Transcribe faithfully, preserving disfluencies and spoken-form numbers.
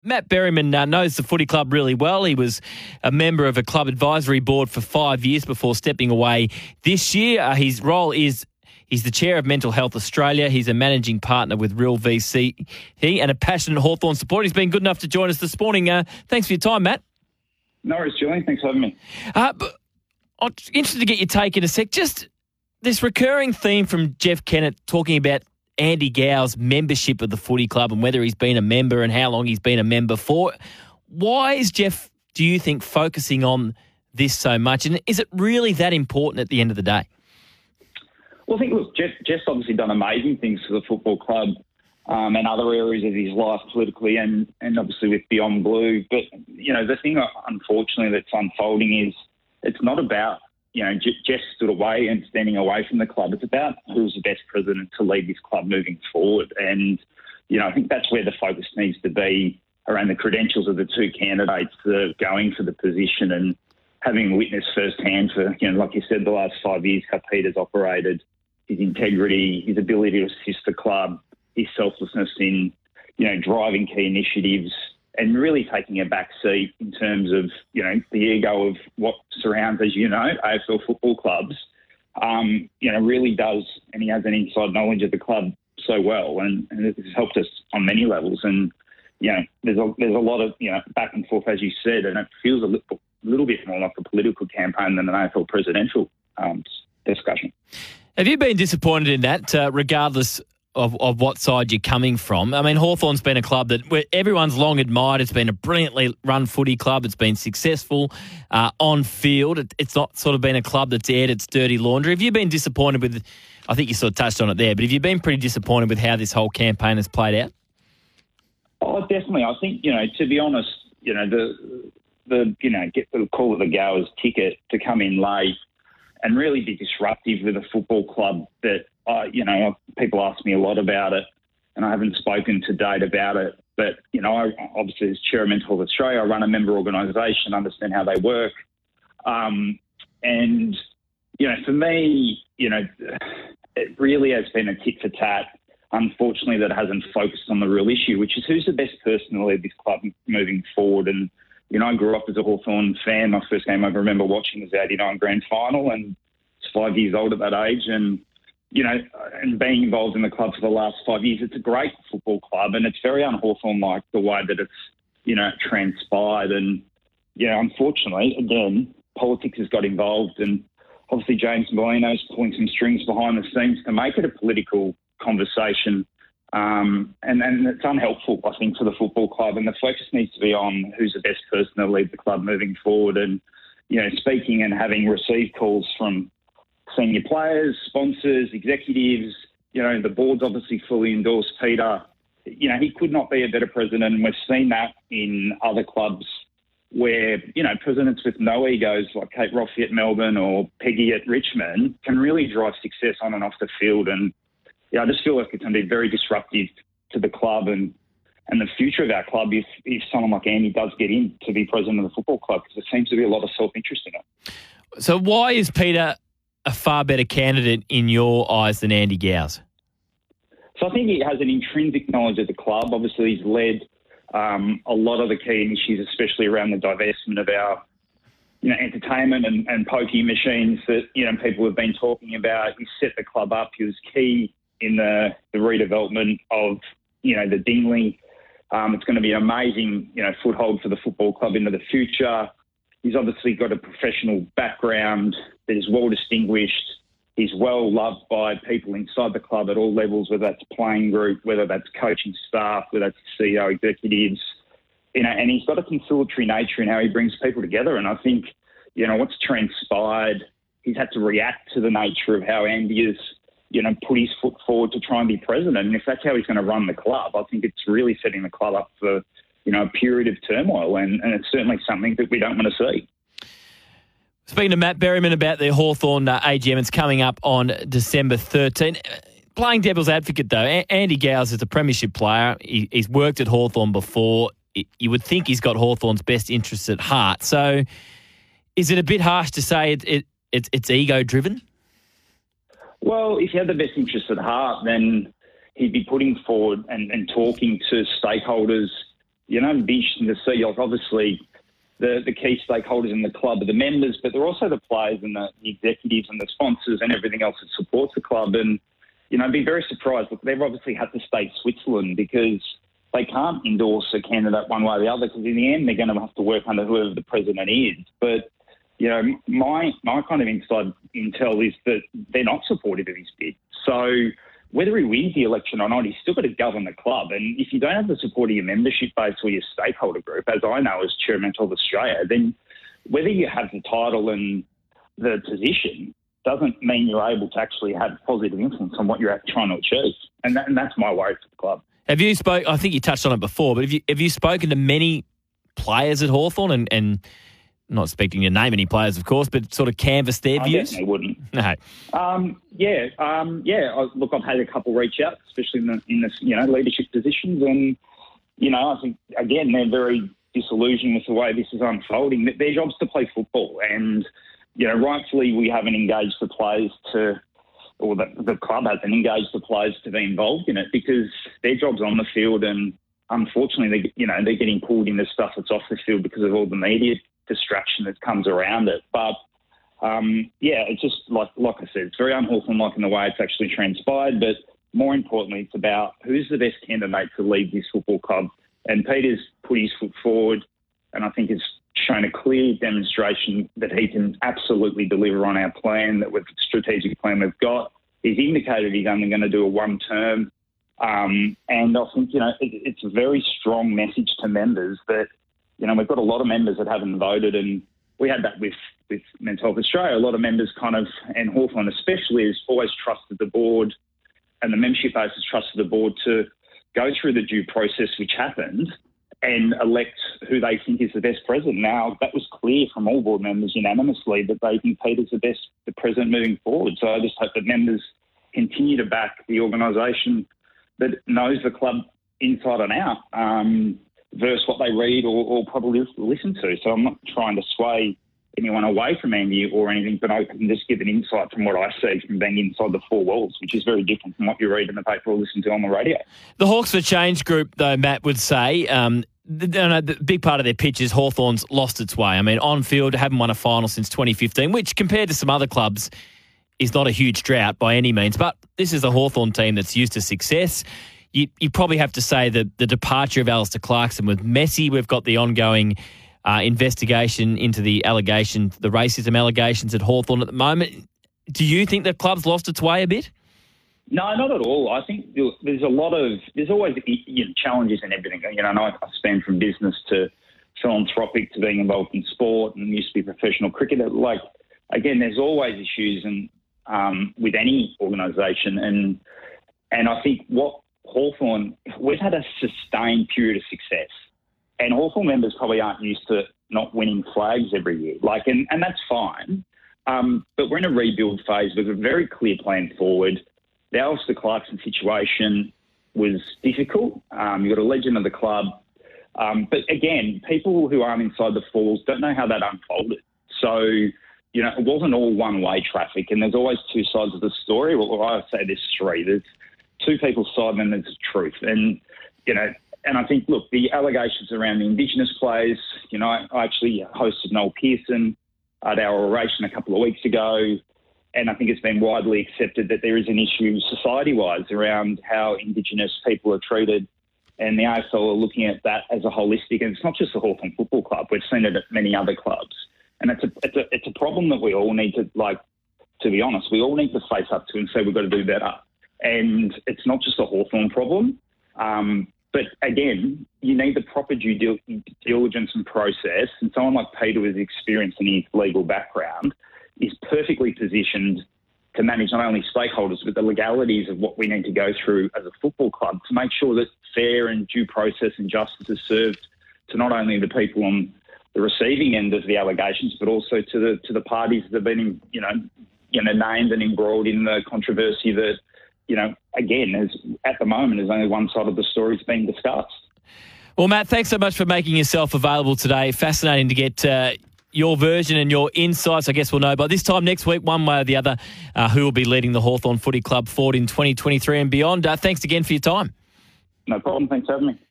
Matt Berryman uh, knows the footy club really well. He was a member of a club advisory board for five years before stepping away this year. Uh, his role is he's the chair of Mental Health Australia. He's a managing partner with Real V C. He and a passionate Hawthorn supporter. He's been good enough to join us this morning. Uh, thanks for your time, Matt. No worries, Julian. Thanks for having me. Uh, but I'm interested to get your take in a sec. Just this recurring theme from Jeff Kennett talking about Andy Gow's membership of the footy club and whether he's been a member and how long he's been a member for. Why is Jeff, do you think, focusing on this so much? And is it really that important at the end of the day? Well, I think, look, Jeff, Jeff's obviously done amazing things for the football club um, and other areas of his life politically and, and obviously with Beyond Blue. But, you know, the thing, unfortunately, that's unfolding is it's not about, you know, Jeff stood away and standing away from the club. It's about who's the best president to lead this club moving forward. And, you know, I think that's where the focus needs to be around the credentials of the two candidates that are going for the position and having witnessed firsthand for, you know, like you said, the last five years how Peter's operated, his integrity, his ability to assist the club, his selflessness in, you know, driving key initiatives and really taking a back seat in terms of, you know, the ego of what surrounds, as you know, A F L football clubs, um, you know, really does, and he has an inside knowledge of the club so well, and, and it's helped us on many levels. And, you know, there's a, there's a lot of, you know, back and forth, as you said, and it feels a little, little bit more like a political campaign than an A F L presidential um, discussion. Have you been disappointed in that, uh, regardless Of, of what side you're coming from? I mean, Hawthorn's been a club that where everyone's long admired. It's been a brilliantly run footy club. It's been successful uh, on field. It, it's not sort of been a club that's aired its dirty laundry. Have you been disappointed with, I think you sort of touched on it there, but have you been pretty disappointed with how this whole campaign has played out? Oh, definitely. I think, you know, to be honest, you know, the, the you know, get the call it the Gowers ticket to come in late and really be disruptive with a football club that, Uh, you know, people ask me a lot about it, and I haven't spoken to date about it. But, you know, I, obviously as Chair of Mental Health Australia, I run a member organisation, understand how they work. Um, and, you know, for me, you know, it really has been a tit for tat, unfortunately, that hasn't focused on the real issue, which is who's the best person to lead this club moving forward. And, you know, I grew up as a Hawthorn fan. My first game I remember watching was the eighty-nine grand final, and I was five years old at that age. And, you know, and being involved in the club for the last five years, it's a great football club, and it's very un-Hawthorn-like the way that it's, you know, transpired. And, you know, unfortunately, again, politics has got involved, and obviously James Molino's pulling some strings behind the scenes to make it a political conversation. Um, and, and it's unhelpful, I think, for the football club, and the focus needs to be on who's the best person to lead the club moving forward. And, you know, speaking and having received calls from senior players, sponsors, executives, you know, the board's obviously fully endorsed Peter. You know, he could not be a better president, and we've seen that in other clubs where, you know, presidents with no egos like Kate Roffey at Melbourne or Peggy at Richmond can really drive success on and off the field. And, yeah, I just feel like it's going to be very disruptive to the club and, and the future of our club if, if someone like Andy does get in to be president of the football club, because there seems to be a lot of self-interest in it. So why is Peter a far better candidate in your eyes than Andy Gow's? So I think he has an intrinsic knowledge of the club. Obviously, he's led um, a lot of the key initiatives, especially around the divestment of our, you know, entertainment and, and pokie machines that, you know, people have been talking about. He set the club up. He was key in the, the redevelopment of, you know, the Dingley. Um, it's going to be an amazing, you know, foothold for the football club into the future. He's obviously got a professional background that is well distinguished. He's well loved by people inside the club at all levels, whether that's playing group, whether that's coaching staff, whether that's C E O executives. You know, and he's got a conciliatory nature in how he brings people together. And I think, you know, what's transpired, he's had to react to the nature of how Andy has, you know, put his foot forward to try and be president. And if that's how he's going to run the club, I think it's really setting the club up for, you know, a period of turmoil, and, and it's certainly something that we don't want to see. Speaking to Matt Berryman about the Hawthorn uh, A G M, it's coming up on December thirteenth. Playing devil's advocate, though, a- Andy Gowers is a premiership player. He, he's worked at Hawthorn before. You would think he's got Hawthorn's best interests at heart. So is it a bit harsh to say it, it, it's, it's ego-driven? Well, if he had the best interests at heart, then he'd be putting forward and, and talking to stakeholders, you know, it'd be interesting to see. Like, obviously, the, the key stakeholders in the club are the members, but they're also the players and the, the executives and the sponsors and everything else that supports the club. And, you know, I'd be very surprised. Look, they've obviously had to stay Switzerland because they can't endorse a candidate one way or the other, because in the end they're going to have to work under whoever the president is. But, you know, my my kind of inside intel is that they're not supportive of his bid. So whether he wins the election or not, he's still got to govern the club. And if you don't have the support of your membership base or your stakeholder group, as I know as chairman of Australia, then whether you have the title and the position doesn't mean you're able to actually have positive influence on what you're trying to achieve. And, that, and that's my worry for the club. Have you spoke? I think you touched on it before, but have you have you spoken to many players at Hawthorn and, and not expecting you to name any players, of course, but sort of canvass their I views? definitely wouldn't. No. Um, yeah, um, yeah. I, look, I've had a couple reach out, especially in the in this you know leadership positions, and you know I think again they're very disillusioned with the way this is unfolding. Their job's to play football, and you know rightfully we haven't engaged the players to. Or the, the club hasn't engaged the players to be involved in it because their job's on the field, and unfortunately, they, you know, they're getting pulled into stuff that's off the field because of all the media distraction that comes around it. But um, yeah, it's just like like I said, it's very un-Hawthorn-like in the way it's actually transpired. But more importantly, it's about who's the best candidate to lead this football club. And Peter's put his foot forward, and I think it's shown a clear demonstration that he can absolutely deliver on our plan, that with the strategic plan we've got. He's indicated he's only going to do a one term. Um, and I think, you know, it, it's a very strong message to members that, you know, we've got a lot of members that haven't voted, and we had that with, with Mental Health Australia. A lot of members kind of, and Hawthorn especially, has always trusted the board, and the membership base has trusted the board to go through the due process which happened and elect who they think is the best president. Now, that was clear from all board members unanimously that they think Peter's the best the president moving forward. So I just hope that members continue to back the organisation that knows the club inside and out, um, versus what they read or, or probably listen to. So I'm not trying to sway anyone away from Andy or anything, but I can just give an insight from what I see from being inside the four walls, which is very different from what you read in the paper or listen to on the radio. The Hawks for Change group, though, Matt would say, um, the, the big part of their pitch is Hawthorn's lost its way. I mean, on field, haven't won a final since twenty fifteen, which compared to some other clubs is not a huge drought by any means. But this is a Hawthorn team that's used to success. You, you probably have to say that the departure of Alistair Clarkson with Messi, we've got the ongoing uh, investigation into the allegations, the racism allegations at Hawthorn at the moment. Do you think the club's lost its way a bit? No, not at all. I think there's a lot of, there's always you know, challenges in everything. You know, I know I span from business to philanthropic to being involved in sport and used to be a professional cricketer. Like, again, there's always issues and um, with any organisation. And and I think what Hawthorn, we've had a sustained period of success. And Hawthorn members probably aren't used to not winning flags every year. Like, and, and that's fine. Um, but we're in a rebuild phase with a very clear plan forward. The Alistair Clarkson situation was difficult. Um, you've got a legend of the club. Um, but again, people who aren't inside the falls don't know how that unfolded. So, you know, it wasn't all one-way traffic, and there's always two sides of the story. Well, I say there's three. There's two people's side and there's the truth. And, you know, and I think, look, the allegations around the Indigenous players, you know, I actually hosted Noel Pearson at our oration a couple of weeks ago, and I think it's been widely accepted that there is an issue society-wise around how Indigenous people are treated, and the A F L are looking at that as a holistic, and it's not just the Hawthorn Football Club. We've seen it at many other clubs. And it's a, it's a, it's a problem that we all need to, like, to be honest, we all need to face up to and say we've got to do better. And it's not just a Hawthorn problem. Um, but again, you need the proper due dil- diligence and process. And someone like Peter with experience in his legal background is perfectly positioned to manage not only stakeholders, but the legalities of what we need to go through as a football club to make sure that fair and due process and justice is served to not only the people on the receiving end of the allegations, but also to the to the parties that have been, you know, you know, named and embroiled in the controversy that, you know, again, is at the moment, is only one side of the story that's being discussed. Well, Matt, thanks so much for making yourself available today. Fascinating to get uh, your version and your insights. I guess we'll know by this time next week, one way or the other, uh, who will be leading the Hawthorn Footy Club forward in twenty twenty-three and beyond. Uh, thanks again for your time. No problem. Thanks for having me.